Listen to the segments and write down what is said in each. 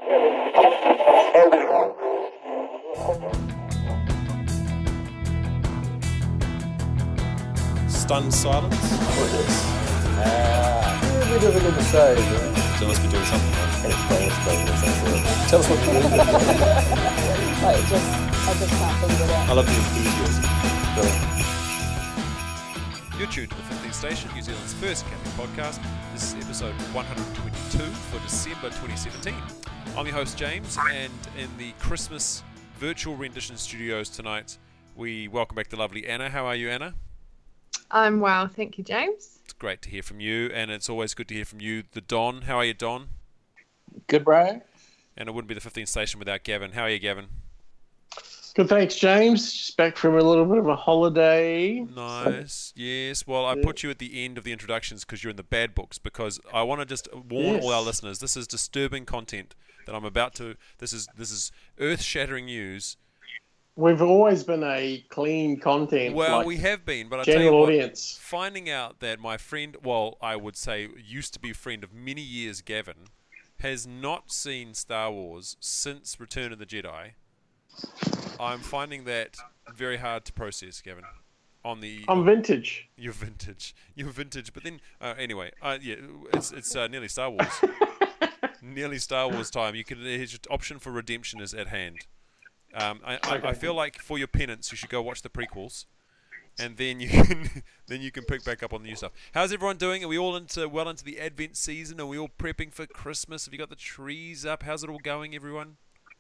Stunned silence. We do everything to say. So must be doing something right. Explain. Tell us what you mean. I just can't figure it out. I love the enthusiasm. You're tuned to the 15th Station, New Zealand's first camping podcast. This is episode 122 for December 2017. I'm your host James, and in the Christmas virtual rendition studios tonight, we welcome back the lovely Anna. How are you, Anna? I'm well, thank you, James. It's great to hear from you, and it's always good to hear from you, the Don. How are you, Don? Good, bro. And it wouldn't be the 15th Station without Gavin. How are you, Gavin? Good, thanks, James. Just back from a little bit of a holiday. Nice. Yes. Well, I put you at the end of the introductions because you're in the bad books, because I want to just warn all our listeners, this is disturbing content that I'm about to... This is earth-shattering news. We've always been a clean content. Well, like we have been, but I general tell you what, audience. finding out that my friend, well, I would say used to be a friend of many years, Gavin, has not seen Star Wars since Return of the Jedi, I'm finding that very hard to process, Gavin. I'm vintage. You're vintage. But then, anyway, it's nearly Star Wars. Nearly Star Wars time. His option for redemption is at hand. I feel like for your penance, you should go watch the prequels, and then you can pick back up on the new stuff. How's everyone doing? Are we all well into the Advent season? Are we all prepping for Christmas? Have you got the trees up? How's it all going, everyone?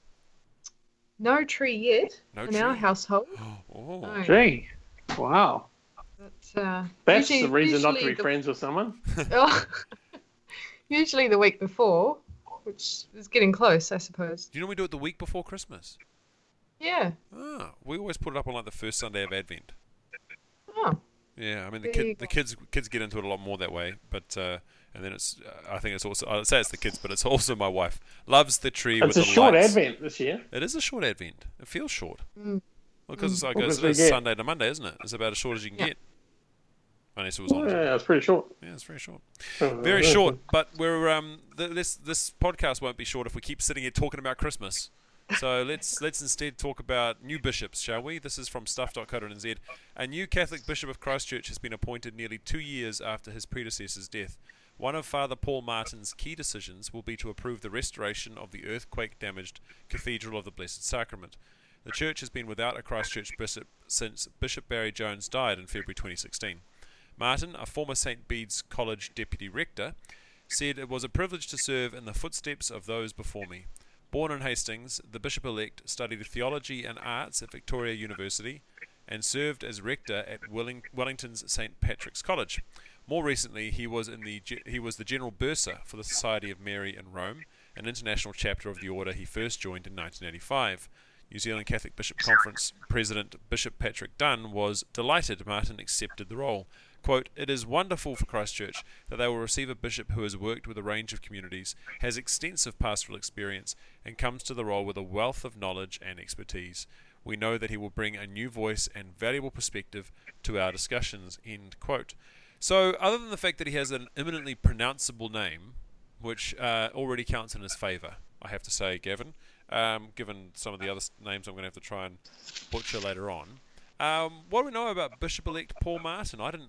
No tree yet in our household. Oh. No. Gee, wow. But, That's the reason not to be friends with someone. Usually the week before, which is getting close, I suppose. Do you know we do it the week before Christmas? Yeah. Ah, we always put it up on like the first Sunday of Advent. Oh. Yeah, I mean the kids get into it a lot more that way, but and then it's I think it's also, I'd say it's the kids, but it's also my wife loves the tree with the lights. It's a short Advent this year. It is a short Advent. It feels short. Well, because it's like Because it's Sunday to Monday, isn't it? It's about as short as you can get. Unless it was on. Yeah, it's pretty short. Yeah, it's very short. Very short, but we're this podcast won't be short if we keep sitting here talking about Christmas. So let's instead talk about new bishops, shall we? This is from stuff.co.nz. A new Catholic Bishop of Christchurch has been appointed nearly 2 years after his predecessor's death. One of Father Paul Martin's key decisions will be to approve the restoration of the earthquake-damaged Cathedral of the Blessed Sacrament. The church has been without a Christchurch bishop since Bishop Barry Jones died in February 2016. Martin, a former St. Bede's College deputy rector, said, "It was a privilege to serve in the footsteps of those before me." Born in Hastings, the bishop-elect studied theology and arts at Victoria University and served as rector at Wellington's St. Patrick's College. More recently, he was the general bursar for the Society of Mary in Rome, an international chapter of the order he first joined in 1985. New Zealand Catholic Bishop Conference President Bishop Patrick Dunn was delighted Martin accepted the role. Quote, "It is wonderful for Christchurch that they will receive a bishop who has worked with a range of communities, has extensive pastoral experience, and comes to the role with a wealth of knowledge and expertise. We know that he will bring a new voice and valuable perspective to our discussions." End quote. So, other than the fact that he has an eminently pronounceable name, which already counts in his favour, I have to say, Gavin, given some of the other names I'm going to have to try and butcher later on. What do we know about Bishop-elect Paul Martin? I'm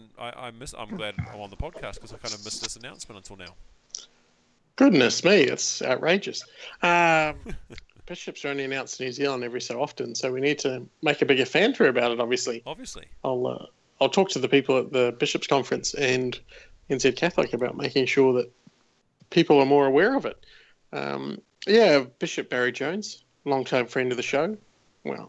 glad I'm on the podcast because I kind of missed this announcement until now. Goodness me, it's outrageous. Bishops are only announced in New Zealand every so often, so we need to make a bigger fanfare about it, obviously. I'll talk to the people at the Bishops' Conference and NZ Catholic about making sure that people are more aware of it. Bishop Barry Jones, long-time friend of the show. Well,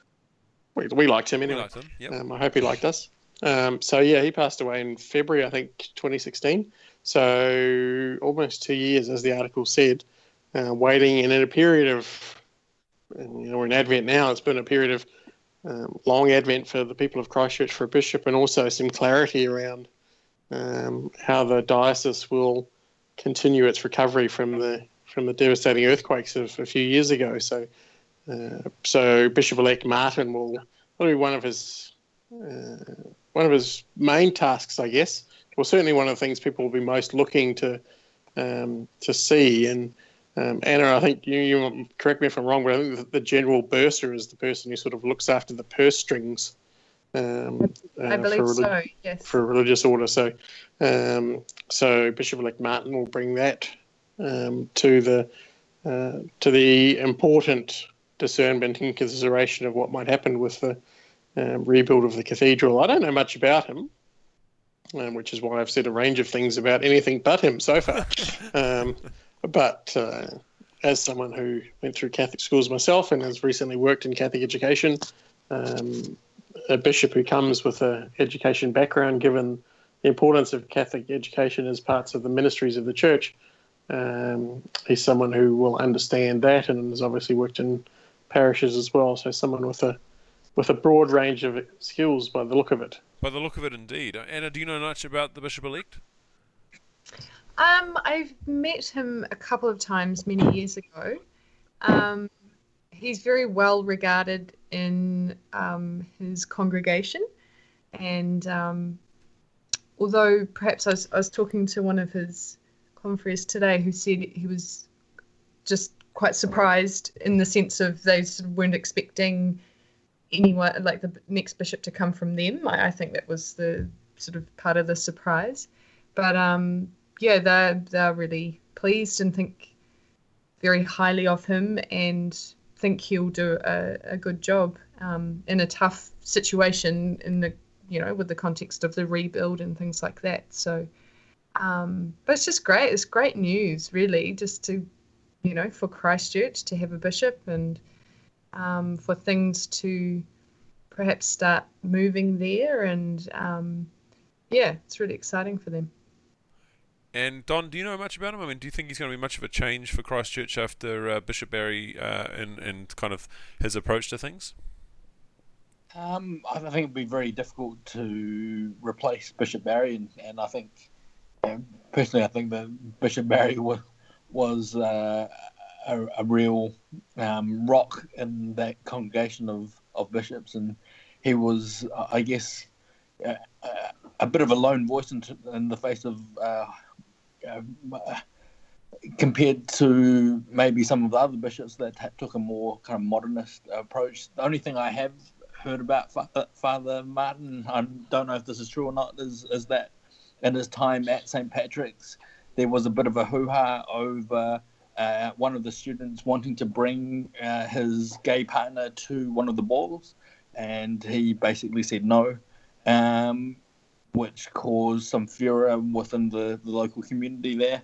we liked him anyway. We liked him, yep. I hope he liked us. He passed away in February, I think, 2016. So almost 2 years, as the article said, waiting. And in a period of, we're in Advent now, it's been a period of long Advent for the people of Christchurch for a bishop, and also some clarity around how the diocese will continue its recovery from the devastating earthquakes of a few years ago. So Bishop-elect Martin will be one of his main tasks, I guess. Well, certainly one of the things people will be most looking to see. And Anna, I think you correct me if I'm wrong, but I think the general bursar is the person who sort of looks after the purse strings. I believe so. Yes. For a religious order. So Bishop-elect Martin will bring that to the important discernment and consideration of what might happen with the rebuild of the cathedral. I don't know much about him, which is why I've said a range of things about anything but him so far. But as someone who went through Catholic schools myself and has recently worked in Catholic education, a bishop who comes with an education background, given the importance of Catholic education as parts of the ministries of the Church, he's someone who will understand that and has obviously worked in parishes as well. So someone with a broad range of skills by the look of it. By the look of it, indeed. Anna, do you know much about the bishop-elect? I've met him a couple of times many years ago. He's very well regarded in his congregation, and although perhaps I was talking to one of his confreres today who said he was just quite surprised in the sense of they sort of weren't expecting anyone like the next bishop to come from them. I think that was the sort of part of the surprise, but yeah, they're really pleased and think very highly of him and think he'll do a good job in a tough situation in the with the context of the rebuild and things like that. So, but it's just great. It's great news, really, just to for Christchurch to have a bishop and for things to perhaps start moving there, and yeah, it's really exciting for them. And Don, do you know much about him? I mean, do you think he's going to be much of a change for Christchurch after Bishop Barry and kind of his approach to things? I think it'd be very difficult to replace Bishop Barry, and I think, personally, I think that Bishop Barry was a real rock in that congregation of bishops, and he was, I guess, a bit of a lone voice in the face of. Compared to maybe some of the other bishops that took a more kind of modernist approach. The only thing I have heard about Father Martin, I don't know if this is true or not, is that in his time at St. Patrick's, there was a bit of a hoo-ha over one of the students wanting to bring his gay partner to one of the balls, and he basically said no. Which caused some furor within the local community there,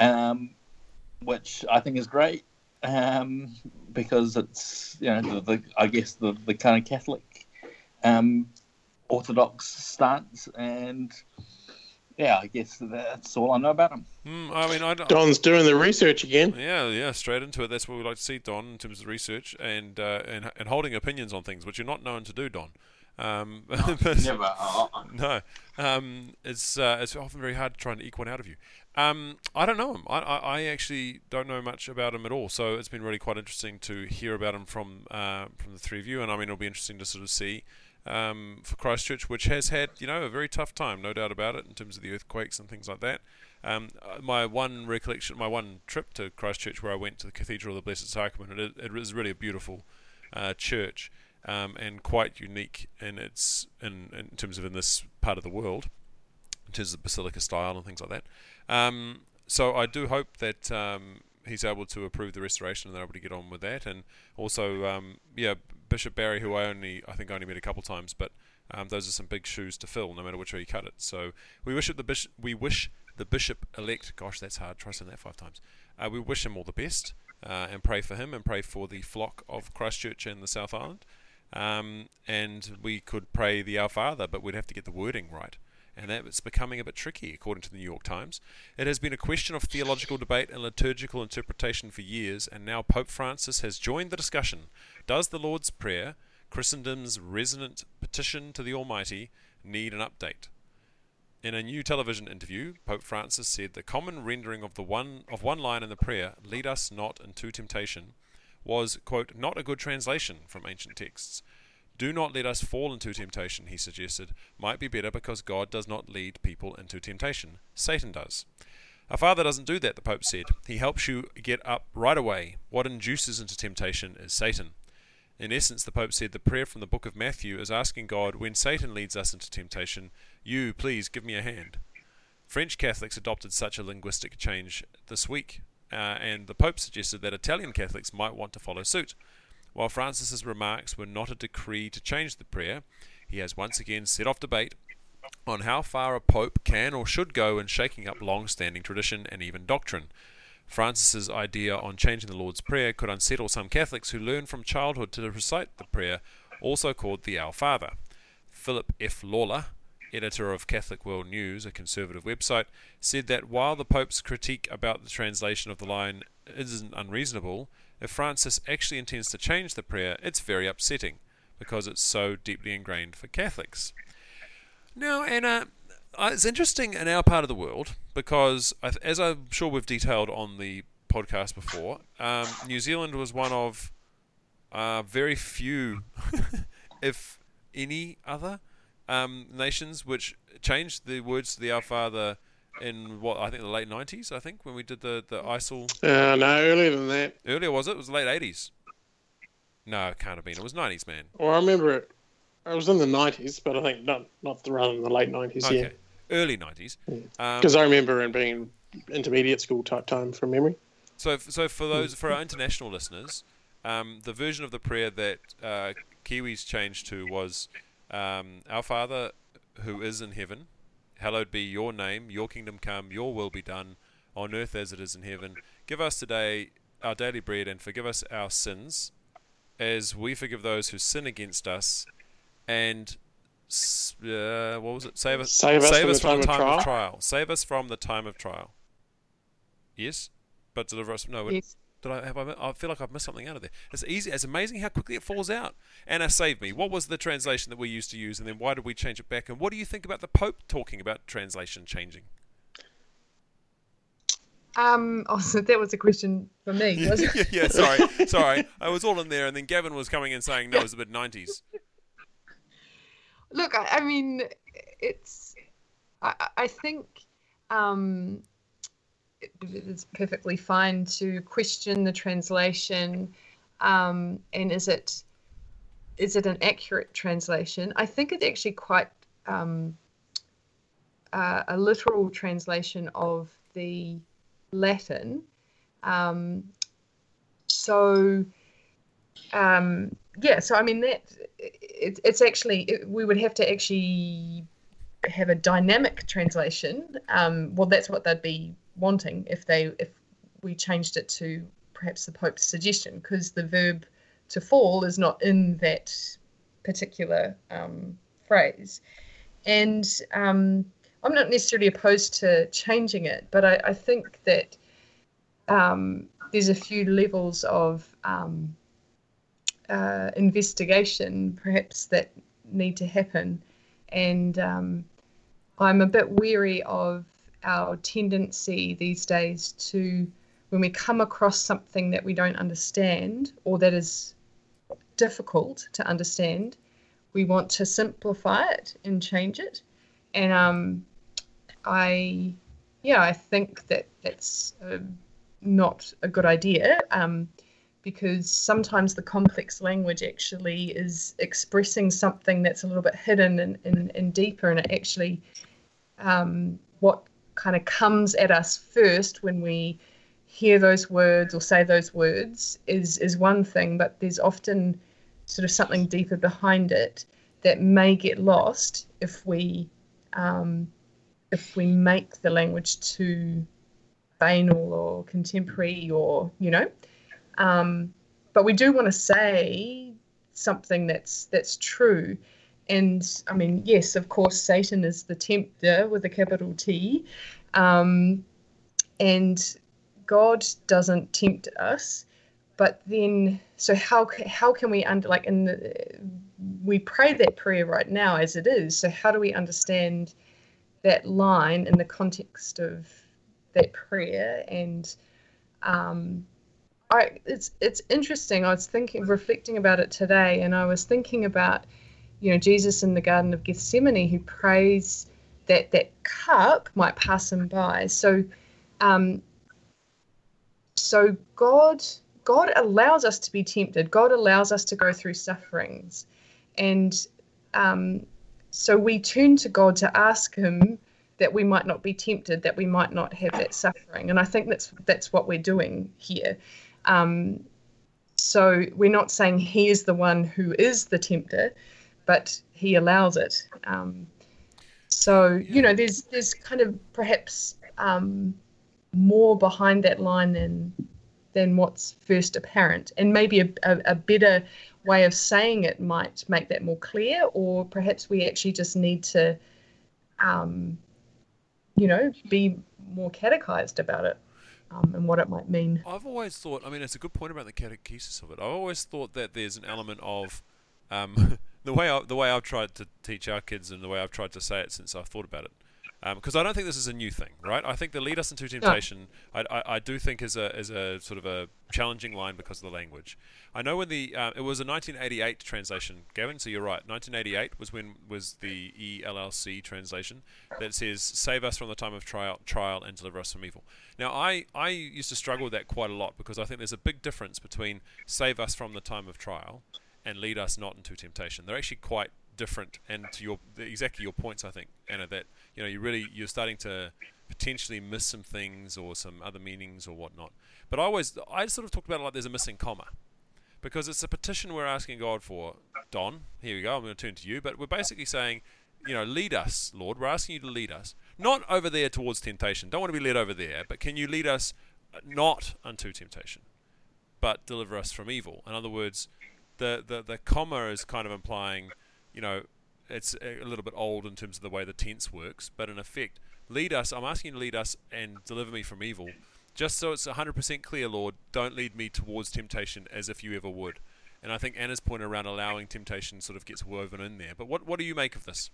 which I think is great, because it's I guess the kind of Catholic Orthodox stance, and yeah, I guess that's all I know about him. I mean, Don's doing the research again. Yeah, straight into it. That's what we like to see, Don, in terms of research and holding opinions on things, which you're not known to do, Don. Never. No, it's often very hard trying to eke one out of you. I don't know him. I actually don't know much about him at all. So it's been really quite interesting to hear about him from the three of you. And I mean, it'll be interesting to sort of see for Christchurch, which has had a very tough time, no doubt about it, in terms of the earthquakes and things like that. My one trip to Christchurch, where I went to the Cathedral of the Blessed Sacrament, it was really a beautiful church. And quite unique in terms of in this part of the world, in terms of basilica style and things like that. So I do hope that he's able to approve the restoration and they're able to get on with that. And also, Bishop Barry, who I think I only met a couple times, but those are some big shoes to fill, no matter which way you cut it. So we wish the bishop-elect. Gosh, that's hard. Try saying that 5 times. We wish him all the best and pray for him and pray for the flock of Christchurch and the South Island. And we could pray the Our Father, but we'd have to get the wording right. And that's becoming a bit tricky, according to the New York Times. It has been a question of theological debate and liturgical interpretation for years, and now Pope Francis has joined the discussion. Does the Lord's Prayer, Christendom's resonant petition to the Almighty, need an update? In a new television interview, Pope Francis said the common rendering of one line in the prayer, "Lead us not into temptation," was, quote, not a good translation from ancient texts. Do not let us fall into temptation, he suggested, might be better because God does not lead people into temptation. Satan does. Our Father doesn't do that, the Pope said. He helps you get up right away. What induces into temptation is Satan. In essence, the Pope said the prayer from the book of Matthew is asking God, when Satan leads us into temptation, you, please, give me a hand. French Catholics adopted such a linguistic change this week, and the Pope suggested that Italian Catholics might want to follow suit. While Francis's remarks were not a decree to change the prayer, he has once again set off debate on how far a Pope can or should go in shaking up long-standing tradition and even doctrine. Francis's idea on changing the Lord's Prayer could unsettle some Catholics who learn from childhood to recite the prayer, also called the Our Father. Philip F. Lawler, editor of Catholic World News, a conservative website, said that while the Pope's critique about the translation of the line isn't unreasonable, if Francis actually intends to change the prayer, it's very upsetting, because it's so deeply ingrained for Catholics. Now, Anna, it's interesting in our part of the world because, as I'm sure we've detailed on the podcast before, New Zealand was one of very few, if any other, nations which changed the words to the Our Father in I think the late 90s, I think, when we did the ISIL. No, earlier than that. Earlier, was it? It was the late 80s. No, it can't have been. It was 90s, man. Well, I remember it. It was in the 90s, but I think not rather than the late 90s, Okay. yeah. Early 90s. Because I remember it being intermediate school type time from memory. So for our international listeners, the version of the prayer that Kiwis changed to was, Our Father who is in heaven, hallowed be your name, your kingdom come, your will be done, on earth as it is in heaven. Give us today our daily bread and forgive us our sins, as we forgive those who sin against us, and what was it? Save us from the time of trial. Save us from the time of trial. Yes, but deliver us. No, Yes. I feel like I've missed something out of there. It's easy. It's amazing how quickly it falls out. Anna, save me. What was the translation that we used to use, and then why did we change it back? And what do you think about the Pope talking about translation changing? So that was a question for me, wasn't it? yeah. Sorry. I was all in there, and then Gavin was coming in saying no, it was the mid-90s. Look, I mean, it's. I think it's perfectly fine to question the translation, and is it an accurate translation? I think it's actually quite a literal translation of the Latin. So I mean that it's actually we would have to actually have a dynamic translation. Well, that's what they'd be wanting if we changed it to perhaps the Pope's suggestion, because the verb to fall is not in that particular phrase. And I'm not necessarily opposed to changing it, but I think that there's a few levels of investigation perhaps that need to happen, and I'm a bit wary of our tendency these days to, when we come across something that we don't understand or that is difficult to understand, we want to simplify it and change it. And I think that that's not a good idea, because sometimes the complex language actually is expressing something that's a little bit hidden and deeper, and it actually what kind of comes at us first when we hear those words or say those words is one thing, but there's often sort of something deeper behind it that may get lost if we make the language too banal or contemporary, or but we do want to say something that's true. And I mean, yes, of course, Satan is the tempter with a capital T, and God doesn't tempt us. But then, so how can we we pray that prayer right now as it is. So how do we understand that line in the context of that prayer? And it's interesting. I was reflecting about it today, and I was thinking about, Jesus in the Garden of Gethsemane, who prays that that cup might pass him by. So So God allows us to be tempted. God allows us to go through sufferings, and so we turn to God to ask Him that we might not be tempted, that we might not have that suffering. And I think that's what we're doing here. So we're not saying He is the one who is the tempter, but He allows it. So there's kind of perhaps more behind that line than what's first apparent, and maybe a better way of saying it might make that more clear, or perhaps we actually just need to be more catechized about it, and what it might mean. I've always thought, it's a good point about the catechesis of it. I've always thought that there's an element of the way I've tried to teach our kids, and the way I've tried to say it since I've thought about it. Because I don't think this is a new thing, right? I think the lead us into temptation, I do think is a sort of a challenging line because of the language. I know when it was a 1988 translation, Gavin. So you're right. 1988 was the ELLC translation that says, "Save us from the time of trial and deliver us from evil." Now I used to struggle with that quite a lot, because I think there's a big difference between "save us from the time of trial" and "lead us not into temptation." They're actually quite different, and to exactly your points, I think, Anna, that you're starting to potentially miss some things or some other meanings or whatnot. But I sort of talked about it like there's a missing comma, because it's a petition we're asking God for. Don, here we go, I'm going to turn to you, but we're basically saying, lead us, Lord. We're asking you to lead us, not over there towards temptation. Don't want to be led over there, but can you lead us not unto temptation, but deliver us from evil? In other words, the comma is kind of implying, it's a little bit old in terms of the way the tense works, but in effect, lead us. I'm asking you to lead us and deliver me from evil. Just so it's 100% clear, Lord, don't lead me towards temptation as if you ever would. And I think Anna's point around allowing temptation sort of gets woven in there. But what do you make of this?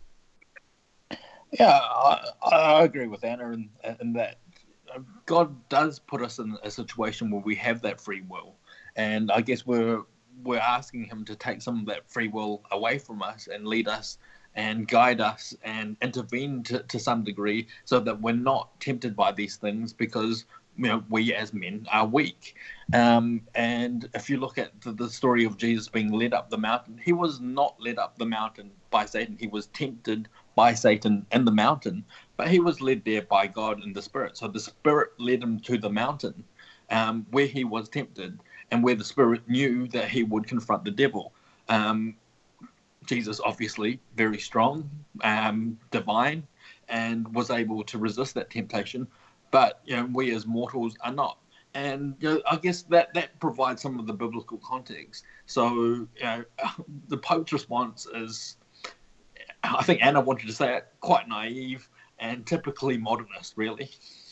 Yeah, I agree with Anna in that God does put us in a situation where we have that free will. And I guess we're asking Him to take some of that free will away from us and lead us and guide us and intervene to some degree, so that we're not tempted by these things, because we as men are weak. And if you look at the story of Jesus being led up the mountain, He was not led up the mountain by Satan. He was tempted by Satan in the mountain, but He was led there by God in the Spirit. So the Spirit led Him to the mountain where He was tempted, and where the Spirit knew that He would confront the devil. Jesus, obviously, very strong, divine, and was able to resist that temptation. But we as mortals are not. And I guess that provides some of the biblical context. So the Pope's response is, I think Anna wanted to say it, quite naive and typically modernist, really.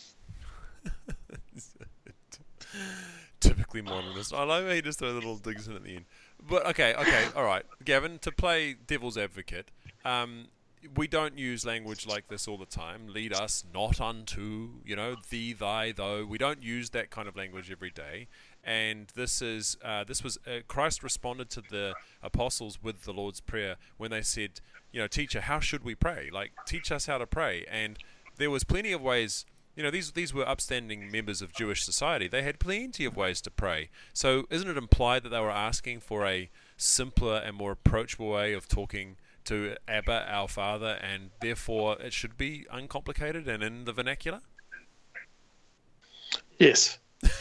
Typically modernist. I like how you just throw little digs in at the end. But okay, all right. Gavin, to play devil's advocate, we don't use language like this all the time. Lead us not unto, thee, thy, though. We don't use that kind of language every day. And this was Christ responded to the apostles with the Lord's Prayer when they said, teacher, how should we pray? Like, teach us how to pray. And there was plenty of ways. These were upstanding members of Jewish society. They had plenty of ways to pray. So isn't it implied that they were asking for a simpler and more approachable way of talking to Abba, our Father, and therefore it should be uncomplicated and in the vernacular? Yes.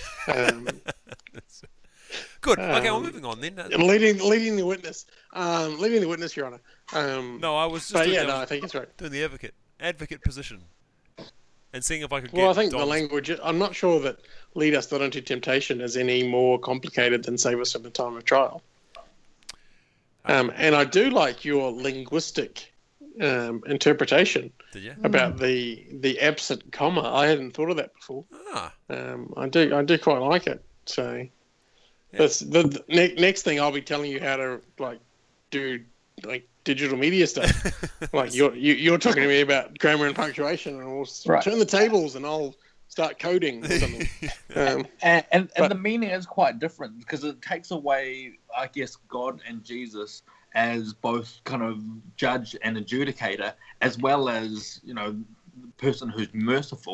Good. Okay, well, moving on then. Leading the witness. Leading the witness, Your Honour. No, I was just I think it's right. Doing the advocate position. And seeing if I could get... Well, I think the language... I'm not sure that lead us not into temptation is any more complicated than save us from the time of trial. And I do like your linguistic interpretation about the absent comma. I hadn't thought of that before. I do quite like it. So that's the next thing I'll be telling you how to do digital media stuff. You're talking to me about grammar and punctuation, and we'll turn the tables and I'll start coding or something. And the meaning is quite different, because it takes away, I guess, God and Jesus as both kind of judge and adjudicator, as well as the person who's merciful.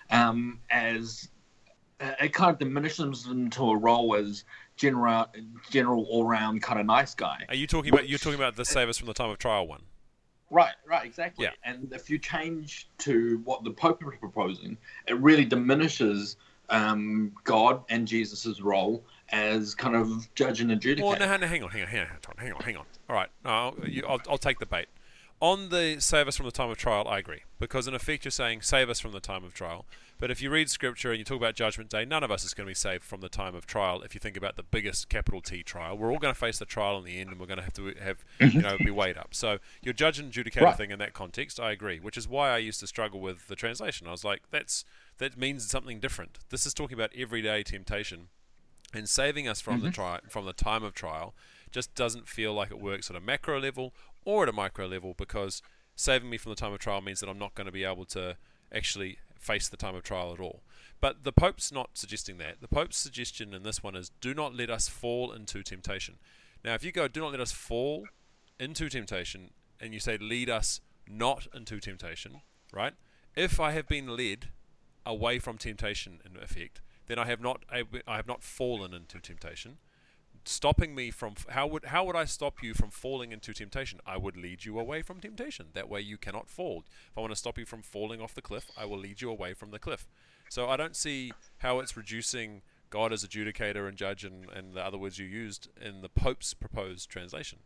as it kind of diminishes them to a role as general all-round kind of nice guy. Are you talking about the save us from the time of trial one? Right, exactly. Yeah. And if you change to what the Pope is proposing, it really diminishes God and Jesus' role as kind of judge and adjudicator. Well, no, hang on. All right, I'll take the bait. On the save us from the time of trial, I agree. Because in effect you're saying save us from the time of trial. But if you read Scripture and you talk about Judgment Day, none of us is going to be saved from the time of trial if you think about the biggest capital T trial. We're all going to face the trial in the end and we're going to have be weighed up. So your judge and adjudicator thing in that context, I agree. Which is why I used to struggle with the translation. I was like, that means something different. This is talking about everyday temptation. And saving us from the time of trial just doesn't feel like it works at a macro level or at a micro level, because saving me from the time of trial means that I'm not going to be able to actually face the time of trial at all. But the Pope's not suggesting that. The Pope's suggestion in this one is do not let us fall into temptation. Now, if you go do not let us fall into temptation and you say lead us not into temptation, right? If I have been led away from temptation in effect, then I have not fallen into temptation. Stopping me from how would I stop you from falling into temptation? I would lead you away from temptation. That way you cannot fall. If I want to stop you from falling off the cliff, I will lead you away from the cliff. So I don't see how it's reducing God as adjudicator and judge and the other words you used in the Pope's proposed translation.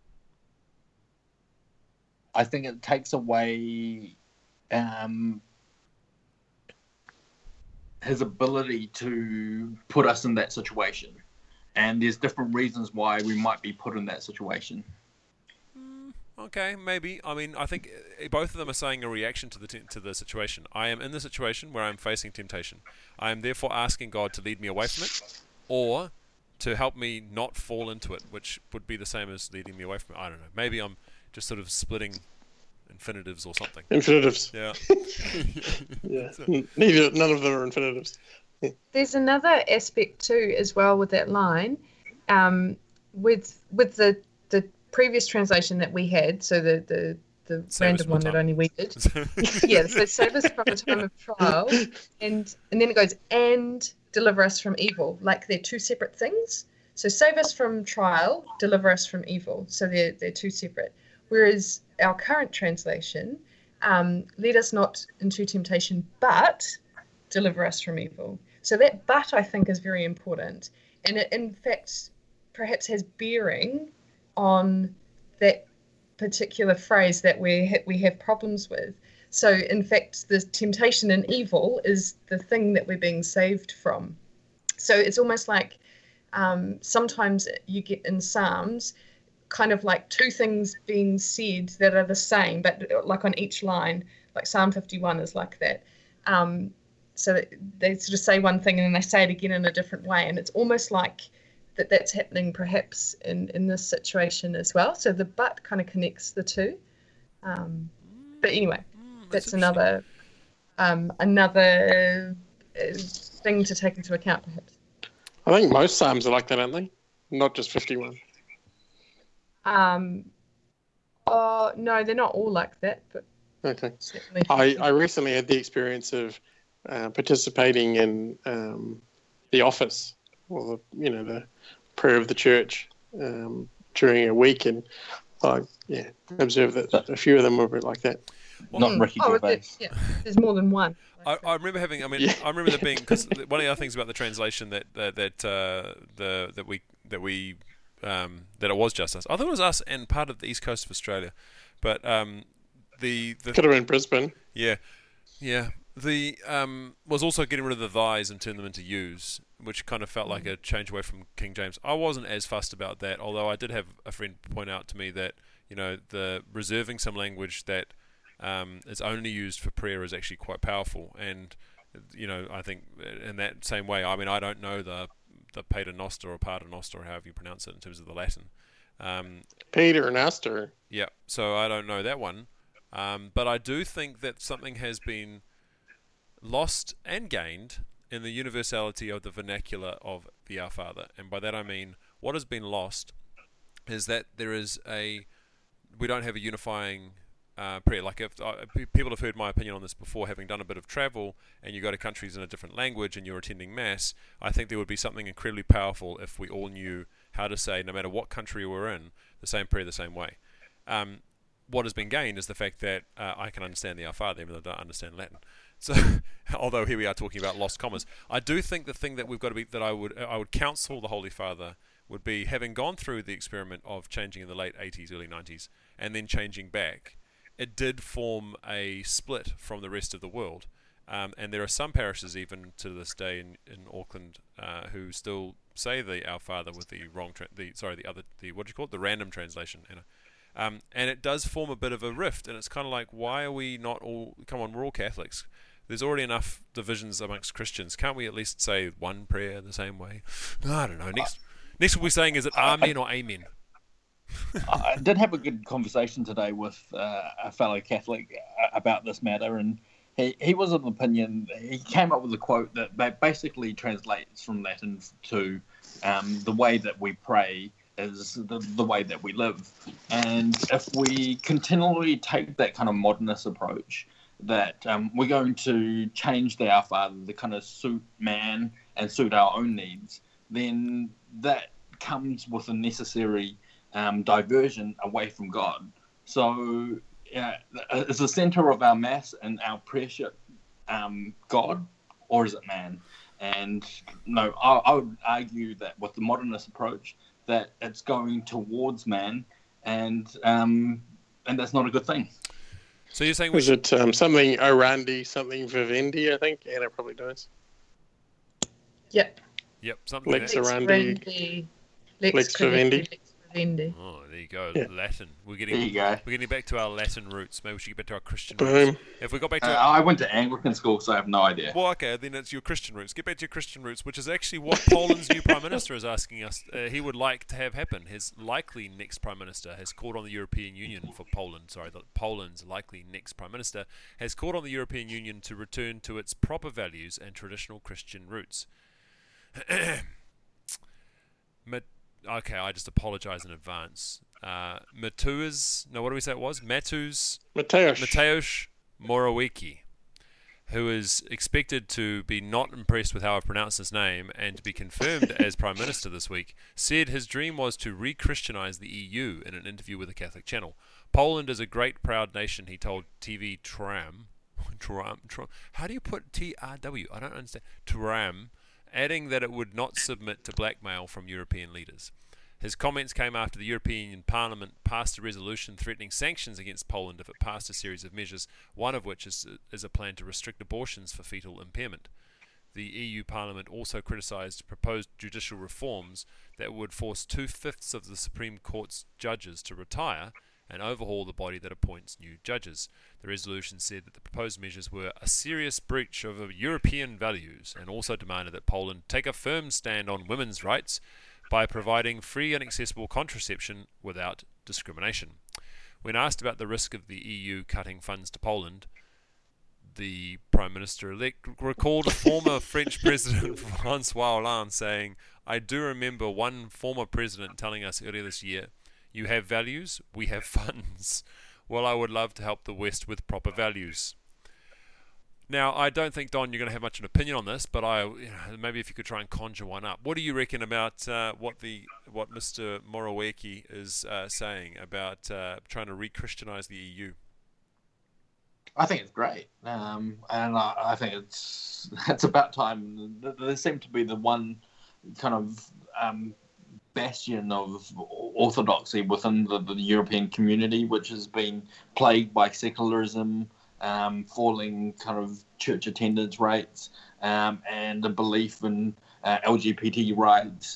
I think it takes away his ability to put us in that situation. And there's different reasons why we might be put in that situation. Okay, maybe. I mean, I think both of them are saying a reaction to the situation. I am in the situation where I'm facing temptation. I am therefore asking God to lead me away from it, or to help me not fall into it, which would be the same as leading me away from it. I don't know. Maybe I'm just sort of splitting infinitives or something. Infinitives. Yeah. Yeah. None of them are infinitives. There's another aspect too, as well, with that line, with the previous translation that we had. So the random one that only we did. Yeah. So save us from the time of trial, and then it goes and deliver us from evil. Like they're two separate things. So save us from trial, deliver us from evil. So they're two separate. Whereas our current translation, lead us not into temptation, but deliver us from evil. So that but, I think, is very important. And it, in fact, perhaps has bearing on that particular phrase that we have problems with. So, in fact, the temptation and evil is the thing that we're being saved from. So it's almost like sometimes you get in Psalms kind of like two things being said that are the same, but like on each line, like Psalm 51 is like that. So they sort of say one thing and then they say it again in a different way. And it's almost like that's happening perhaps in this situation as well. So the but kind of connects the two. But anyway, that's another thing to take into account perhaps. I think most Psalms are like that, aren't they? Not just 51. Oh, no, they're not all like that. But okay. I recently had the experience of participating in the office, or the prayer of the church during a week, and I observed that a few of them were a bit like that. Not Ricky Gervais. Yeah, there's more than one. I remember having. I mean, I remember there being, because one of the other things about the translation that it was just us. I thought it was us and part of the east coast of Australia, but the could have been Brisbane. Yeah. The was also getting rid of the thys and turn them into yous, which kind of felt like a change away from King James. I wasn't as fussed about that, although I did have a friend point out to me that the reserving some language that is only used for prayer is actually quite powerful. And I think in that same way, I mean, I don't know the Pater Noster or Pater Noster, or however you pronounce it in terms of the Latin. Pater Noster. Yeah, so I don't know that one. But I do think that something has been lost and gained in the universality of the vernacular of the Our Father. And by that I mean, what has been lost is that we don't have a unifying prayer. Like if people have heard my opinion on this before, having done a bit of travel, and you go to countries in a different language and you're attending Mass, I think there would be something incredibly powerful if we all knew how to say, no matter what country we're in, the same prayer the same way. What has been gained is the fact that I can understand the Our Father, even though I don't understand Latin. So, although here we are talking about lost commas, I do think the thing that we've got to be, that I would counsel the Holy Father, would be, having gone through the experiment of changing in the late 80s, early 90s, and then changing back, it did form a split from the rest of the world. And there are some parishes even to this day in Auckland who still say the Our Father with the wrong, the random translation. And it does form a bit of a rift, and it's kind of like, why are we not all? Come on, we're all Catholics. There's already enough divisions amongst Christians. Can't we at least say one prayer the same way? I don't know. Next what we're saying is it Amen or Amen. I did have a good conversation today with a fellow Catholic about this matter, and he was of the opinion, he came up with a quote that basically translates from Latin to the way that we pray is the way that we live. And if we continually take that kind of modernist approach, that we're going to change the Our Father to kind of suit man and suit our own needs, then that comes with a necessary diversion away from God. So is the center of our Mass and our prayer God, or is it man? And no, I would argue that with the modernist approach, that it's going towards man, and that's not a good thing. So you're saying is it something Orandi, something Vivendi? I think Anna probably knows. Yep. Something Lex like that. Orandi. Lex Vivendi. Oh, there you go. Yeah. Latin. We're There you go. getting back to our Latin roots. Maybe we should get back to our Christian Boom. roots. If we got back to I went to Anglican school, so I have no idea. well, okay, then it's your Christian roots. Get back to your Christian roots, which is actually what Poland's new Prime Minister is asking us. He would like to have happen. His likely next Prime Minister has called on the European Union for Poland. Poland's likely next Prime Minister has called on the European Union to return to its proper values and traditional Christian roots. Okay, I just apologise in advance. Mateusz Morawiecki, who is expected to be not impressed with how I pronounce his name and to be confirmed as Prime Minister this week, said his dream was to re-Christianise the EU in an interview with a Catholic channel. Poland is a great, proud nation, he told TV Tram. How do you put TRW? I don't understand. Tram, adding that it would not submit to blackmail from European leaders. His comments came after the European Parliament passed a resolution threatening sanctions against Poland if it passed a series of measures, one of which is a plan to restrict abortions for fetal impairment. The EU Parliament also criticised proposed judicial reforms that would force 2/5 of the Supreme Court's judges to retire and overhaul the body that appoints new judges. The resolution said that the proposed measures were a serious breach of European values and also demanded that Poland take a firm stand on women's rights by providing free and accessible contraception without discrimination. When asked about the risk of the EU cutting funds to Poland, the Prime Minister-elect recalled former French President François Hollande saying, "I do remember one former president telling us earlier this year, 'You have values, we have funds.' Well, I would love to help the West with proper values." Now, I don't think, Don, you're going to have much of an opinion on this, but maybe if you could try and conjure one up. What do you reckon about what Mr. Morawiecki is saying about trying to re-Christianise the EU? I think it's great, and I think it's about time. There seemed to be the one kind of bastion of orthodoxy within the European community, which has been plagued by secularism, falling kind of church attendance rates, and a belief in LGBT rights,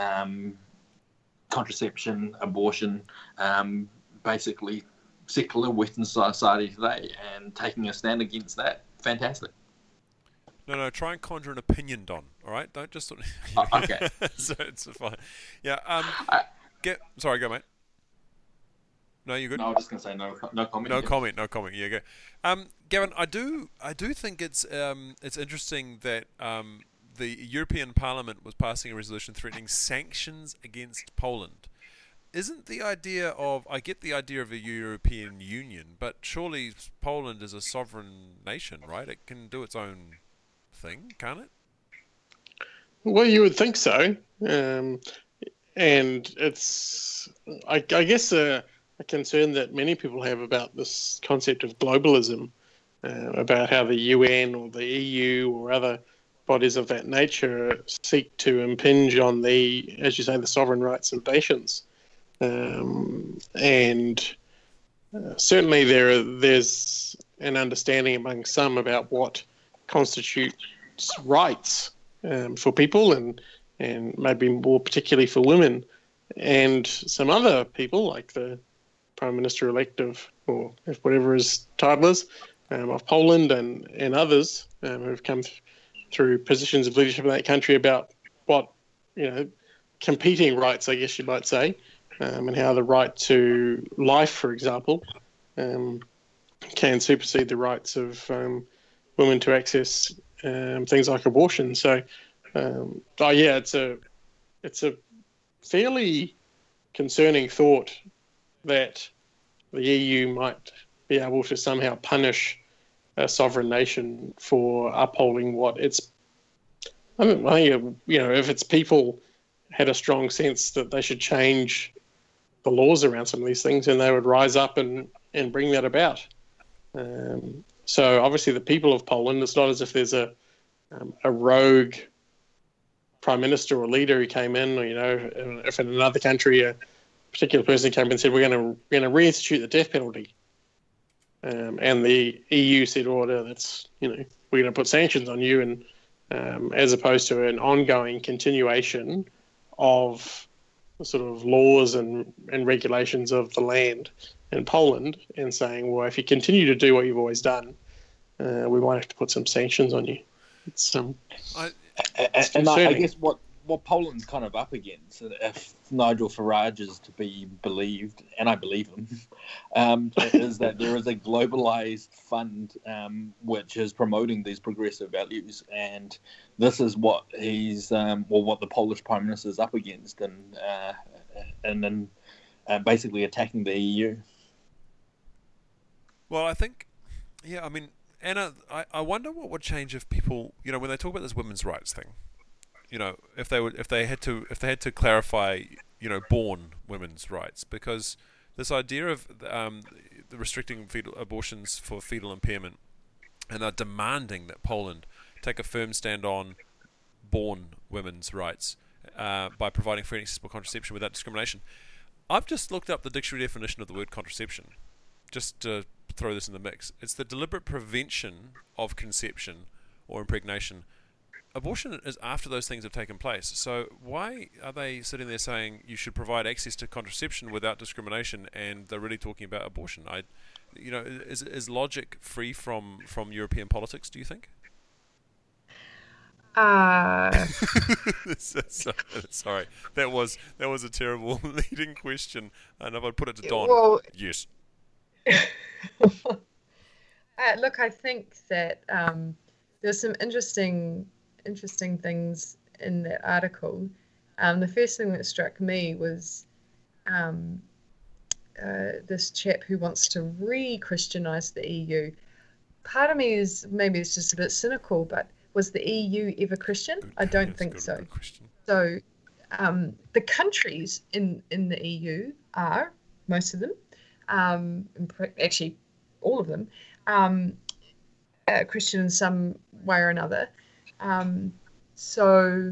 contraception, abortion, basically secular Western society today, and taking a stand against that. Fantastic. No, try and conjure an opinion, Don. All right, don't just sort of... Okay. So it's fine. Yeah. Sorry, go, mate. No, you're good. No, I was just going to say no comment. No comment. Yeah, go. Gavin, I do think it's interesting that the European Parliament was passing a resolution threatening sanctions against Poland. isn't the idea of, I get the idea of a European Union, but surely Poland is a sovereign nation, right? It can do its own thing, can't it? Well, you would think so. And it's, I guess, a concern that many people have about this concept of globalism, about how the UN or the EU or other bodies of that nature seek to impinge on the, as you say, the sovereign rights of nations. Certainly there's an understanding among some about what constitutes rights for people and maybe more particularly for women. And some other people, like the Prime Minister-elect of, or whatever his title is, of Poland and others who have come through positions of leadership in that country about what, competing rights, I guess you might say, and how the right to life, for example, can supersede the rights of women to access things like abortion. So, it's a fairly concerning thought that the EU might be able to somehow punish a sovereign nation for upholding what it's. I think if its people had a strong sense that they should change the laws around some of these things, and they would rise up and bring that about. So obviously the people of Poland, it's not as if there's a rogue prime minister or leader who came in, or if in another country a particular person came and said we're going to reinstitute the death penalty, and the EU said, that's we're going to put sanctions on you, and as opposed to an ongoing continuation of the sort of laws and regulations of the land in Poland, and saying, well, if you continue to do what you've always done, we might have to put some sanctions on you. It's I guess what Poland's kind of up against, if Nigel Farage is to be believed, and I believe him, is that there is a globalized fund which is promoting these progressive values, and this is what he's, what the Polish Prime Minister is up against, and basically attacking the EU. Well, I think, Anna, I wonder what would change if people, when they talk about this women's rights thing, if they had to clarify, born women's rights, because this idea of the restricting abortions for fetal impairment, and are demanding that Poland take a firm stand on born women's rights by providing free and accessible contraception without discrimination. I've just looked up the dictionary definition of the word contraception, just to throw this in the mix. It's the deliberate prevention of conception or impregnation. Abortion is after those things have taken place. So why are they sitting there saying you should provide access to contraception without discrimination, and they're really talking about abortion? Is logic free from European politics, do you think? Sorry, that was a terrible leading question, and if I put it to Don, well, yes. Look, I think that there's some interesting things in that article. The first thing that struck me was this chap who wants to re-Christianize the EU. Part of me is, maybe it's just a bit cynical, but was the EU ever Christian? I don't think so. So the countries in the EU are, most of them, actually all of them, Christian in some way or another. So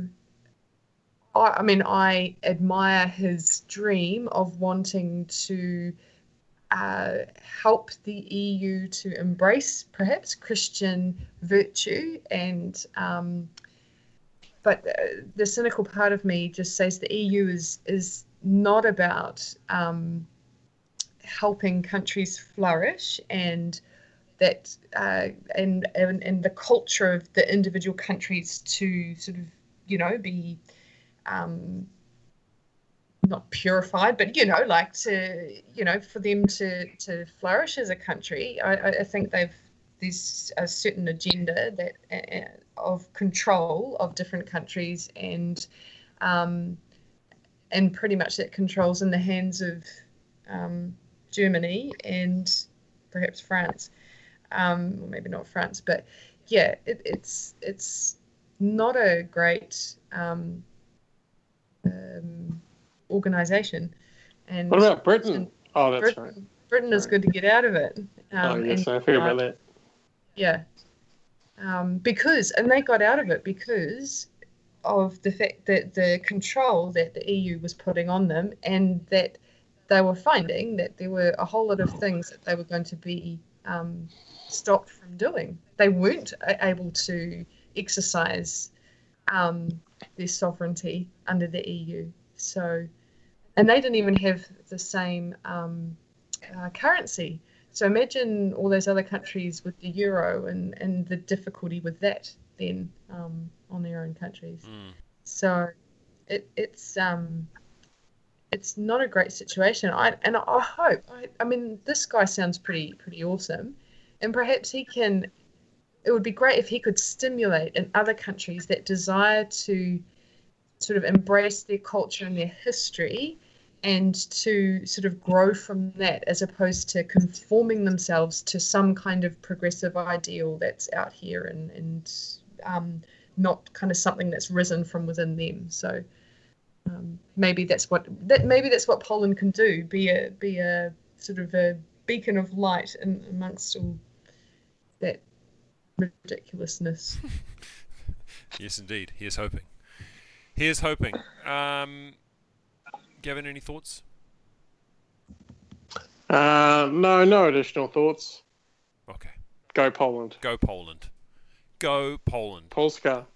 I admire his dream of wanting to help the EU to embrace perhaps Christian virtue, and but the cynical part of me just says the EU is not about helping countries flourish, and that and the culture of the individual countries to sort of be not purified, but like to for them to flourish as a country. I think there's a certain agenda that of control of different countries, and and pretty much that control's in the hands of Germany and perhaps France, or maybe not France, but yeah, it's not a great organization. And What about Britain? Oh, that's Britain, right. Britain is good to get out of it. Yes, I figured about that. Yeah. Because they got out of it because of the fact that the control that the EU was putting on them, and that they were finding that there were a whole lot of things that they were going to be stopped from doing. They weren't able to exercise their sovereignty under the EU. So, and they didn't even have the same currency. So imagine all those other countries with the euro and the difficulty with that then on their own countries. So it's not a great situation. I hope. I mean, this guy sounds pretty awesome, and perhaps he can. It would be great if he could stimulate in other countries that desire to sort of embrace their culture and their history, and to sort of grow from that, as opposed to conforming themselves to some kind of progressive ideal that's out here and not kind of something that's risen from within them. So maybe that's what Poland can do. Be a sort of a beacon of light amongst all that ridiculousness. Yes, indeed. Here's hoping. Here's hoping. Gavin, any thoughts? No additional thoughts. Okay. Go Poland. Go Poland. Go Poland. Polska.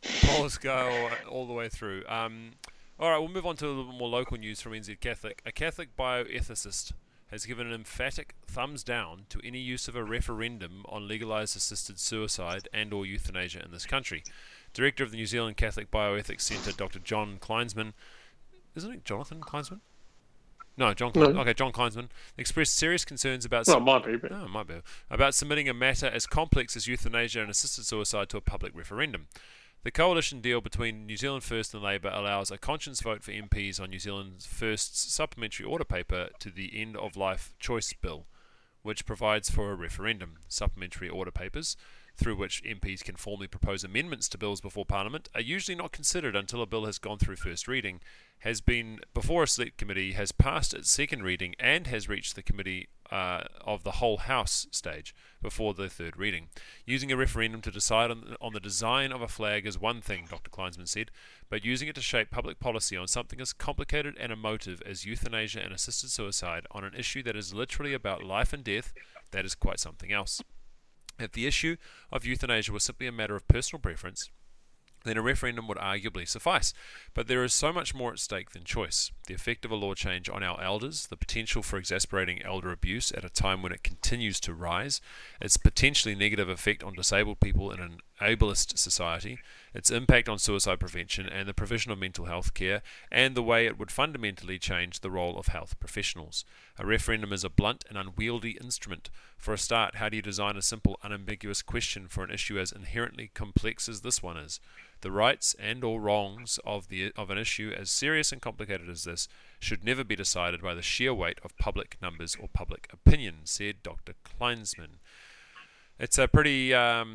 Polska all the way through. All right, we'll move on to a little bit more local news from NZ Catholic. A Catholic bioethicist has given an emphatic thumbs down to any use of a referendum on legalised assisted suicide and or euthanasia in this country. Director of the New Zealand Catholic Bioethics Centre, Dr. John Kleinsman, isn't it Jonathan Kleinsman? No, John Kleinsman expressed serious concerns about. Well, it might be. No, it might be about submitting a matter as complex as euthanasia and assisted suicide to a public referendum. The coalition deal between New Zealand First and Labour allows a conscience vote for MPs on New Zealand First's supplementary order paper to the End of Life Choice Bill, which provides for a referendum. Supplementary order papers, through which MPs can formally propose amendments to bills before Parliament, are usually not considered until a bill has gone through first reading, has been before a select committee, has passed its second reading, and has reached the committee of the whole House stage before the third reading. Using a referendum to decide on the design of a flag is one thing, Dr. Kleinsman said, but using it to shape public policy on something as complicated and emotive as euthanasia and assisted suicide on an issue that is literally about life and death, that is quite something else. If the issue of euthanasia was simply a matter of personal preference, then a referendum would arguably suffice. But there is so much more at stake than choice. The effect of a law change on our elders, the potential for exasperating elder abuse at a time when it continues to rise, its potentially negative effect on disabled people in an ableist society, its impact on suicide prevention and the provision of mental health care, and the way it would fundamentally change the role of health professionals. A referendum is a blunt and unwieldy instrument. For a start, how do you design a simple, unambiguous question for an issue as inherently complex as this one is? The rights and or wrongs of an issue as serious and complicated as this should never be decided by the sheer weight of public numbers or public opinion, said Dr. Kleinsman. It's a pretty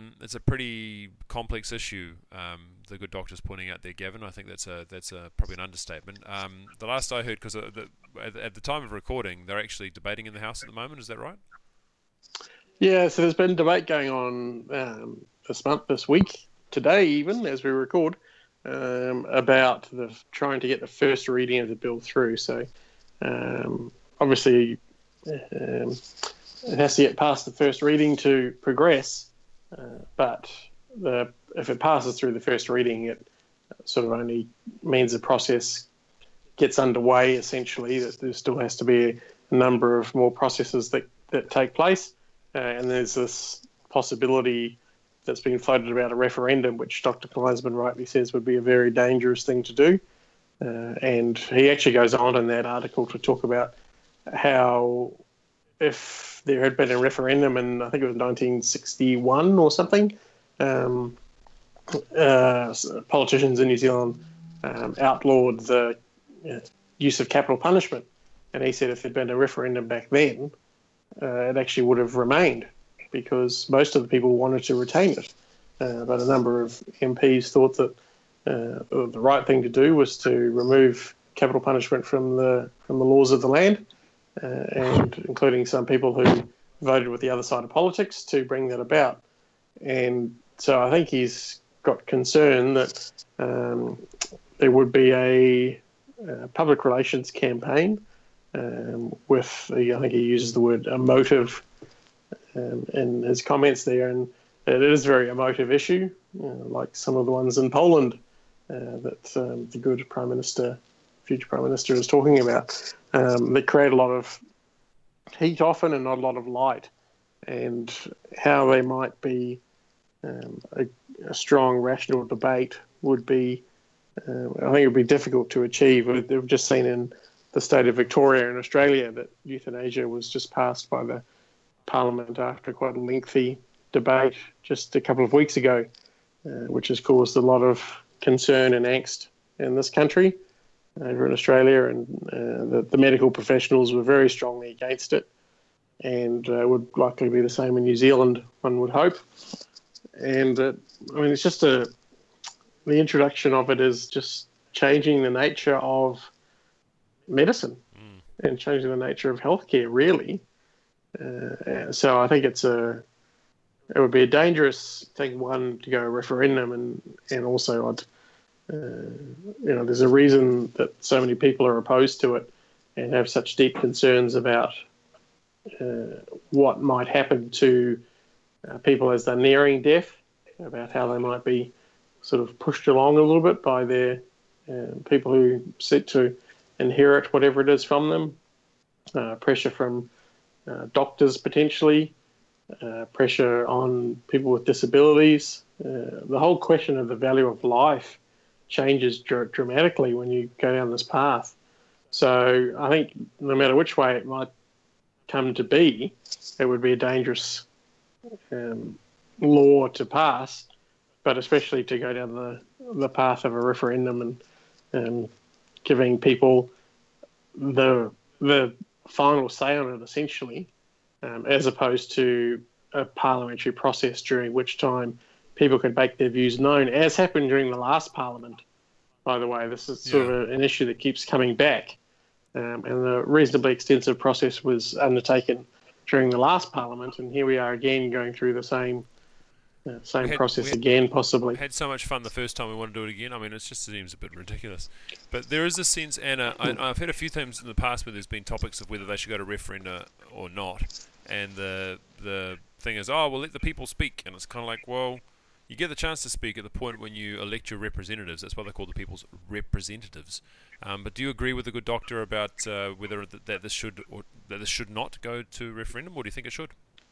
complex issue. The good doctor's pointing out there, Gavin. I think that's probably an understatement. The last I heard, because at the time of recording, they're actually debating in the House at the moment. Is that right? Yeah. So there's been debate going on this week, today even as we record, about trying to get the first reading of the bill through. So obviously. It has to get past the first reading to progress, but if it passes through the first reading, it sort of only means the process gets underway, essentially. That there still has to be a number of more processes that take place, and there's this possibility that's been floated about a referendum, which Dr. Kleinsman rightly says would be a very dangerous thing to do. And he actually goes on in that article to talk about how if there had been a referendum in, I think it was 1961 or something, politicians in New Zealand outlawed the use of capital punishment. And he said if there'd been a referendum back then, it actually would have remained because most of the people wanted to retain it. But a number of MPs thought that the right thing to do was to remove capital punishment from the laws of the land, and including some people who voted with the other side of politics to bring that about. And so I think he's got concern that there would be a public relations campaign with, I think he uses the word emotive in his comments there, and it is a very emotive issue, like some of the ones in Poland that the good future Prime Minister is talking about. They create a lot of heat often and not a lot of light, and how they might be a strong, rational debate would be, I think it would be difficult to achieve. We've just seen in the state of Victoria in Australia that euthanasia was just passed by the Parliament after quite a lengthy debate just a couple of weeks ago, which has caused a lot of concern and angst in this country over in Australia, and the medical professionals were very strongly against it, and would likely be the same in New Zealand, one would hope. And it's just the introduction of it is just changing the nature of medicine and changing the nature of healthcare, really. So I think it would be a dangerous thing, one, to go a referendum, and also there's a reason that so many people are opposed to it and have such deep concerns about what might happen to people as they're nearing death, about how they might be sort of pushed along a little bit by their people who seek to inherit whatever it is from them, pressure from doctors potentially, pressure on people with disabilities. The whole question of the value of life changes dramatically when you go down this path. So I think no matter which way it might come to be, it would be a dangerous law to pass, but especially to go down the path of a referendum and giving people the final say on it, essentially, as opposed to a parliamentary process during which time people could make their views known, as happened during the last parliament, by the way. This is sort of an issue that keeps coming back, and a reasonably extensive process was undertaken during the last parliament, and here we are again going through the same process again, possibly. We had so much fun the first time, we want to do it again. I mean, it just seems a bit ridiculous. But there is a sense, Anna, I've heard a few times in the past where there's been topics of whether they should go to referenda or not, and the thing is, we'll let the people speak, and it's kind of like, well, you get the chance to speak at the point when you elect your representatives. That's why they call the people's representatives. But do you agree with the good doctor about whether that this should not go to referendum, or do you think it should?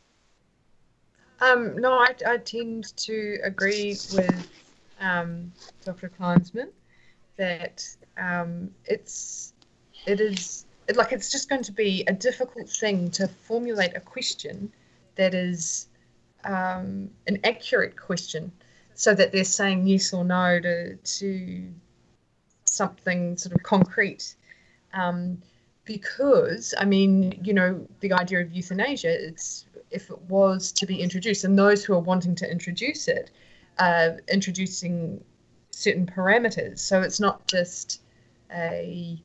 No, I tend to agree with Dr. Kleinsman that it's just going to be a difficult thing to formulate a question that is an accurate question, so that they're saying yes or no to something sort of concrete. Because, I mean, the idea of euthanasia, if it was to be introduced, and those who are wanting to introduce it, introducing certain parameters. So it's not just it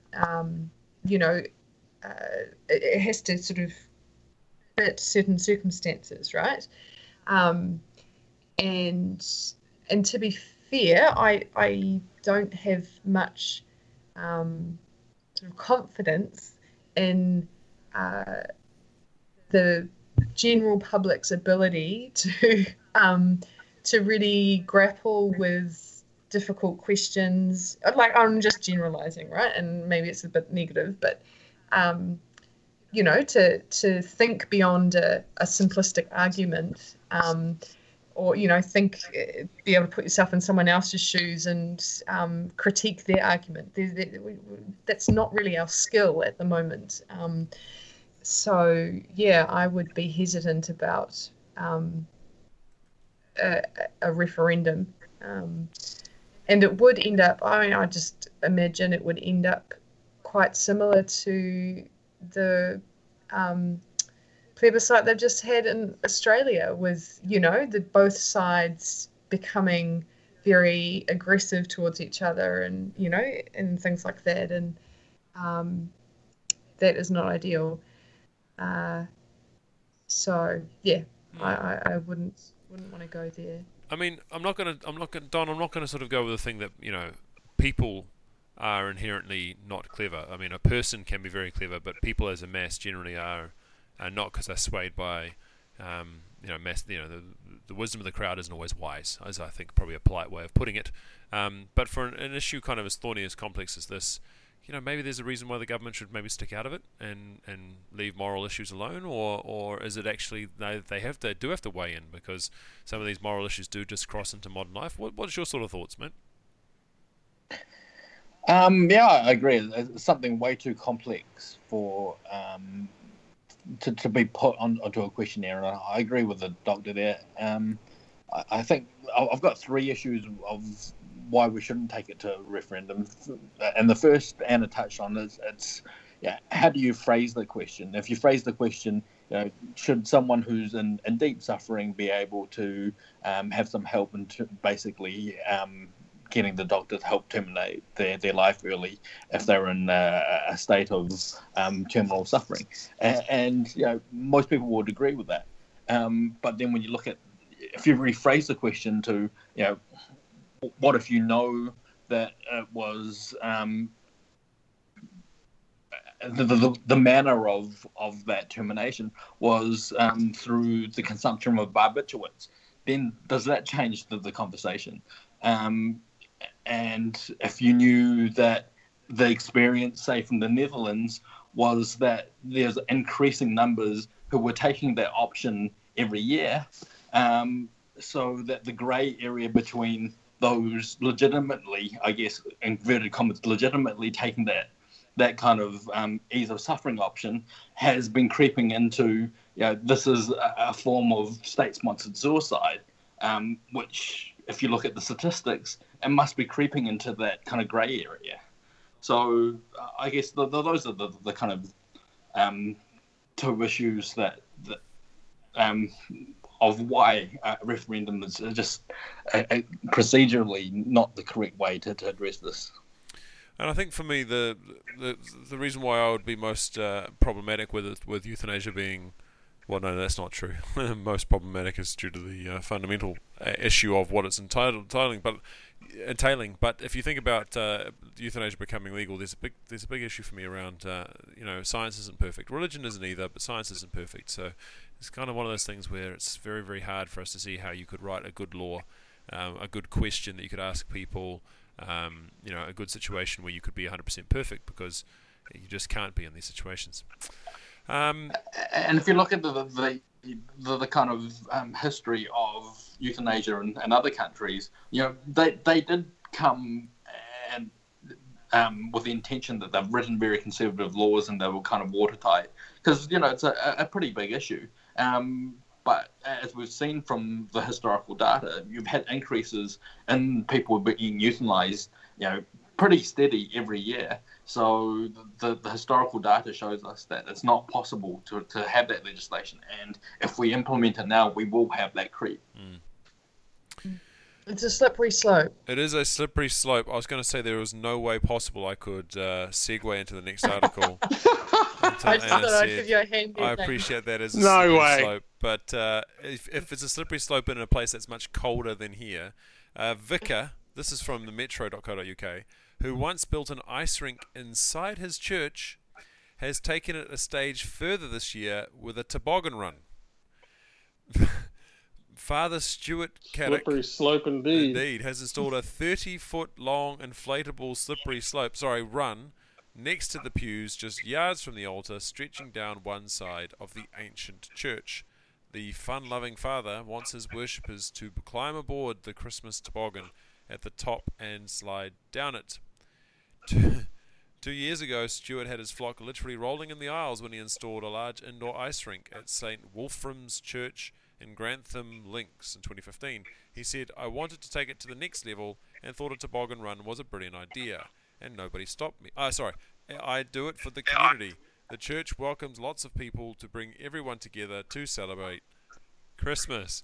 has to sort of fit certain circumstances, right? And to be fair, I don't have much sort of confidence in the general public's ability to really grapple with difficult questions. Like, I'm just generalizing, right? And maybe it's a bit negative, but to think beyond a simplistic argument, or be able to put yourself in someone else's shoes and critique their argument. That's not really our skill at the moment. So yeah, I would be hesitant about a referendum, and it would end up. I imagine it would end up quite similar to the plebiscite they've just had in Australia, with both sides becoming very aggressive towards each other, and and things like that, and that is not ideal. So yeah, I wouldn't want to go there. I mean, I'm not gonna sort of go with the thing that people are inherently not clever. I mean, a person can be very clever, but people as a mass generally are not, because they're swayed by mass. The wisdom of the crowd isn't always wise, as I think probably a polite way of putting it. But for an issue kind of as thorny, as complex as this, maybe there's a reason why the government should maybe stick out of it and leave moral issues alone, or is it actually they do have to weigh in, because some of these moral issues do just cross into modern life? What's your sort of thoughts, mate? Yeah, I agree. It's something way too complex for to be put onto a questionnaire, and I agree with the doctor there. I think I've got three issues of why we shouldn't take it to referendum, and the first Anna touched on is how do you phrase the question? If you phrase the question, should someone who's in deep suffering be able to have some help in basically getting the doctor to help terminate their life early if they're in a state of terminal suffering, and most people would agree with that. But then when you look at, if you rephrase the question to what if you know that it was the manner of that termination was through the consumption of barbiturates, then does that change the conversation? And if you knew that the experience, say, from the Netherlands was that there's increasing numbers who were taking that option every year, so that the grey area between those legitimately, I guess, inverted commas, legitimately taking that kind of ease of suffering option has been creeping into, this is a form of state-sponsored suicide, which, if you look at the statistics, it must be creeping into that kind of grey area. So I guess those are the kind of two issues that of why a referendum is just procedurally not the correct way to address this. And I think for me, the reason why I would be most problematic with euthanasia being, well, no, that's not true. Most problematic is due to the fundamental issue of what it's entailing. But if you think about euthanasia becoming legal, there's a big issue for me around science isn't perfect, religion isn't either, but science isn't perfect. So it's kind of one of those things where it's very, very hard for us to see how you could write a good law, a good question that you could ask people, a good situation where you could be 100% perfect, because you just can't be in these situations. And if you look at the kind of history of euthanasia in other countries, they did come and with the intention that they've written very conservative laws and they were kind of watertight, because it's a pretty big issue. But as we've seen from the historical data, you've had increases in people being euthanized, pretty steady every year. So the historical data shows us that it's not possible to have that legislation. And if we implement it now, we will have that creep. It's a slippery slope. It is a slippery slope. I was going to say there was no way possible I could segue into the next article. I just thought I'd give you a hand. I appreciate that as a No slippery way. slope. But if it's a slippery slope in a place that's much colder than here, Vicar, this is from the metro.co.uk, who once built an ice rink inside his church, has taken it a stage further this year with a toboggan run. Father Stuart Caddick, Slippery slope indeed. has installed a 30-foot long inflatable slippery run next to the pews, just yards from the altar, stretching down one side of the ancient church. The fun-loving father wants his worshippers to climb aboard the Christmas toboggan at the top and slide down it. 2 years ago, Stuart had his flock literally rolling in the aisles when he installed a large indoor ice rink at St. Wolfram's Church in Grantham Links in 2015. He said, "I wanted to take it to the next level and thought a toboggan run was a brilliant idea. and nobody stopped me. Sorry. I do it for the community. The church welcomes lots of people to bring everyone together to celebrate Christmas.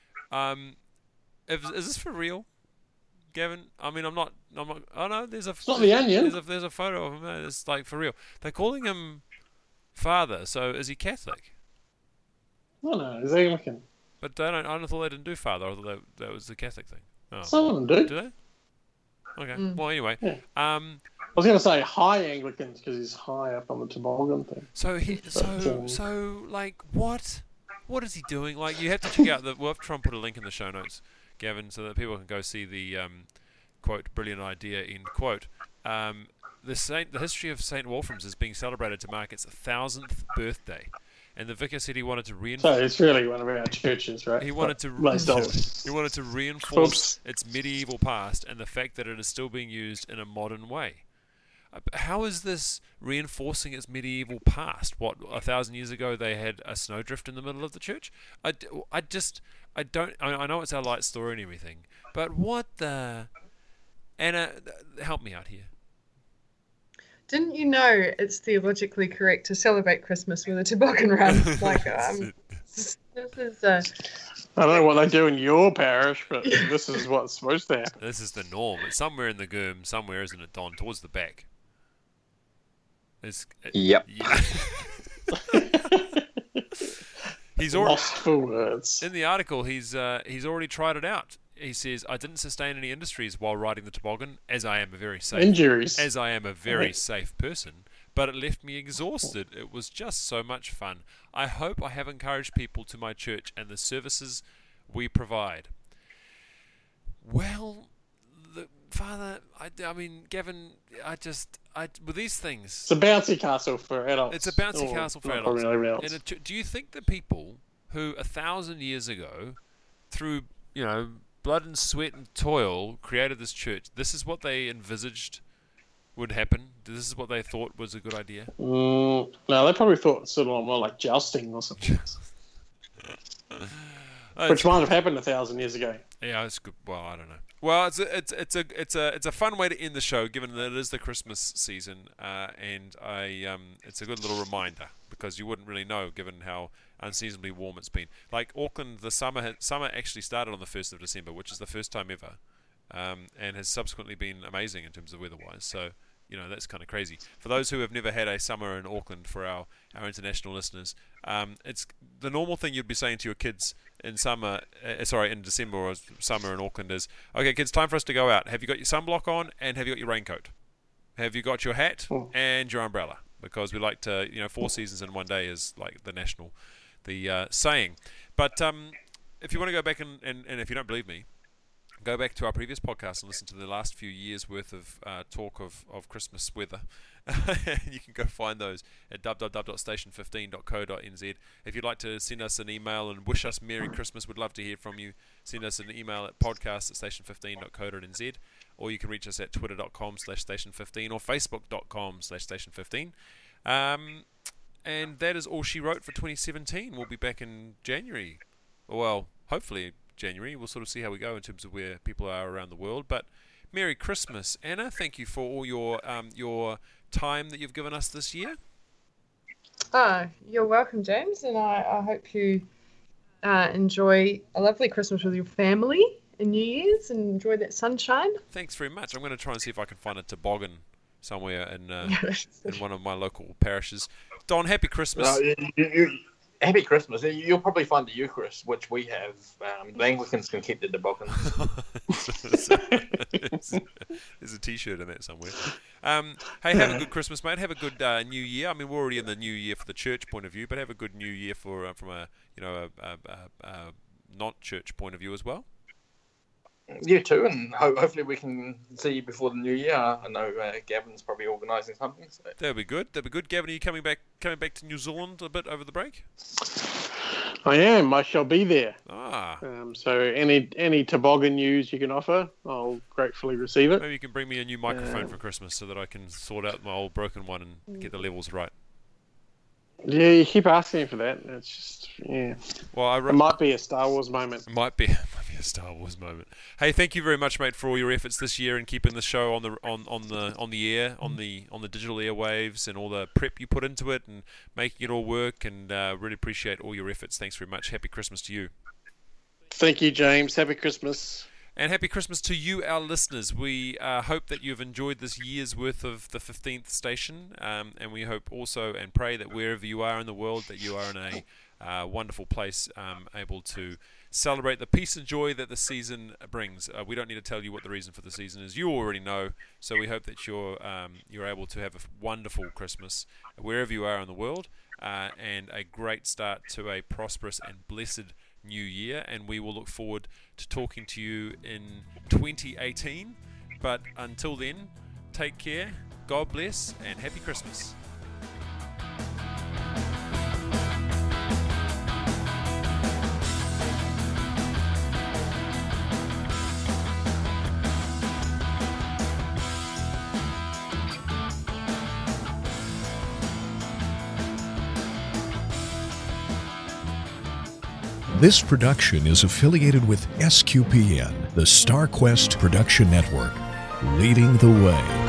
Is this for real, Gavin? I mean, I'm not. Oh no, there's a. It's not The Onion. There's a photo of him. It's like for real. They're calling him Father. So is he Catholic? No, he's Anglican. But I thought they didn't do Father. I thought that was the Catholic thing. Oh. Some of them do. Do they? Okay. Well, anyway. Yeah. I was going to say high Anglicans because he's high up on the toboggan thing. So like what? What is he doing? Like you have to check out we'll have to try and put a link in the show notes, Gavin, so that people can go see the quote brilliant idea end quote. The history of St. Wolfram's is being celebrated to mark its 1,000th birthday, and the vicar said he wanted to reinforce. So it's really one of our churches, right? He wanted to reinforce its medieval past and the fact that it is still being used in a modern way. How is this reinforcing its medieval past? What, 1,000 years ago they had a snowdrift in the middle of the church? I know it's our light story and everything, but what the... Anna, help me out here. Didn't you know it's theologically correct to celebrate Christmas with a toboggan run? Like, this is... I don't know what they do in your parish, but this is what's supposed to happen. This is the norm. It's somewhere in the Goom, somewhere, isn't it, Don? Towards the back. Yep. Yeah. He's already lost for words. In the article. He's already tried it out. He says, "I didn't sustain any injuries while riding the toboggan, as I am a very safe person. But it left me exhausted. It was just so much fun. I hope I have encouraged people to my church and the services we provide." Well, Father, I mean, Gavin, with these things... It's a bouncy castle for adults. It's a bouncy castle for adults. And do you think the people who 1,000 years ago, through, blood and sweat and toil, created this church, this is what they envisaged would happen? This is what they thought was a good idea? No, they probably thought sort of more like jousting or something. Which might have happened 1,000 years ago. Yeah, it's good. Well, I don't know. Well, it's a fun way to end the show, given that it is the Christmas season, and it's a good little reminder because you wouldn't really know, given how unseasonably warm it's been. Like Auckland, the summer actually started on the 1st of December, which is the first time ever, and has subsequently been amazing in terms of weather-wise. So that's kind of crazy. For those who have never had a summer in Auckland, for our international listeners, it's the normal thing you'd be saying to your kids in in December or summer in Auckland is, okay, kids, time for us to go out. Have you got your sunblock on and have you got your raincoat? Have you got your hat and your umbrella? Because we like to, 4 seasons in one day is like the saying. But if you want to go back and if you don't believe me, go back to our previous podcast and listen to the last few years' worth of talk of Christmas weather. You can go find those at www.station15.co.nz. If you'd like to send us an email and wish us Merry Christmas, we'd love to hear from you. Send us an email at podcast@station15.co.nz, or you can reach us at twitter.com/station15 or facebook.com/station15. And that is all she wrote for 2017. We'll be back in January. Well, hopefully January. We'll sort of see how we go in terms of where people are around the world. But Merry Christmas, Anna. Thank you for all your time that you've given us this year. You're welcome, James, and I hope you enjoy a lovely Christmas with your family and New Year's and enjoy that sunshine. Thanks very much. I'm going to try and see if I can find a toboggan somewhere in one of my local parishes. Don, happy Christmas. Happy Christmas. You'll probably find the Eucharist, which we have. The Anglicans can keep the toboggan. There's a T-shirt in that somewhere. Hey, have a good Christmas, mate. Have a good New Year. I mean, we're already in the New Year for the church point of view, but have a good New Year from a not church point of view as well. You too, and hopefully we can see you before the New Year. I know Gavin's probably organising something. So. That'll be good. Gavin, are you coming back to New Zealand a bit over the break? I am. I shall be there. So any toboggan news you can offer, I'll gratefully receive it. Maybe you can bring me a new microphone for Christmas so that I can sort out my old broken one and get the levels right. Yeah, you keep asking for that. It's just, yeah. Well, it might be a Star Wars moment. It might be a a Star Wars moment. Hey, thank you very much, mate, for all your efforts this year in keeping the show on the air, on the digital airwaves, and all the prep you put into it, and making it all work. And really appreciate all your efforts. Thanks very much. Happy Christmas to you. Thank you, James. Happy Christmas. And happy Christmas to you, our listeners. We hope that you've enjoyed this year's worth of the 15th station, and we hope also and pray that wherever you are in the world, that you are in a wonderful place, able to celebrate the peace and joy that the season brings. We don't need to tell you what the reason for the season is. You already know. So we hope that you're able to have a wonderful Christmas wherever you are in the world, and a great start to a prosperous and blessed new year. And we will look forward to talking to you in 2018. But until then, take care, God bless, and happy Christmas. This production is affiliated with SQPN, the StarQuest Production Network, leading the way.